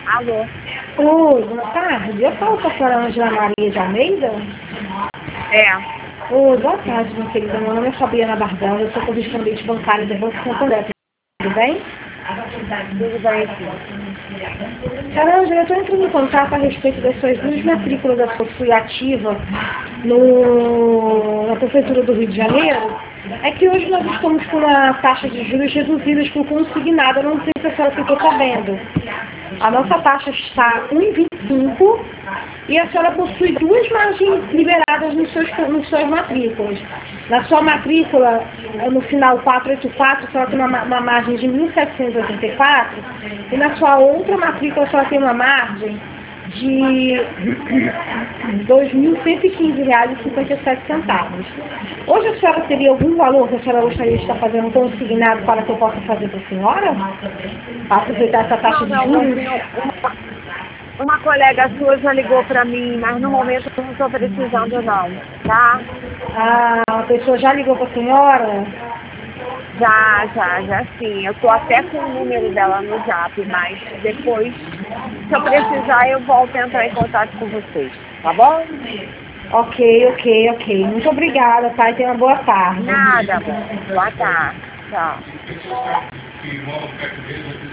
Alô? Oi, boa tarde. Eu falo com a senhora Ângela Maria de Almeida. É. Oi, boa tarde, minha querida. Meu nome é Fabiana Bardão, eu sou correspondente bancária da Banco Santander. Tudo bem? Tudo bem, sim. Senhora Ângela, eu estou entrando em contato a respeito das suas duas matrículas da sua FUI ativa na Prefeitura do Rio de Janeiro. É que hoje nós estamos com uma taxa de juros reduzidas por consignado. Eu não sei se a senhora ficou sabendo. A nossa taxa está 1,25 e a senhora possui duas margens liberadas nos suas matrículas. Na sua matrícula, no final 484, a senhora tem uma margem de 1.784 e na sua outra matrícula a senhora tem uma margem de R$ 2.115,57. Hoje a senhora teria algum valor que a senhora gostaria de estar fazendo consignado para que eu possa fazer para a senhora? Para aproveitar essa taxa de juros? Uma colega sua já ligou para mim, mas no momento eu não estou precisando não, tá? A pessoa já ligou para a senhora? Já sim. Eu estou até com o número dela no Zap, mas depois, se eu precisar, eu volto a entrar em contato com vocês, tá bom? Ok. Muito obrigada, tá? E tenha uma boa tarde. Nada, amor. Boa tarde. Tchau.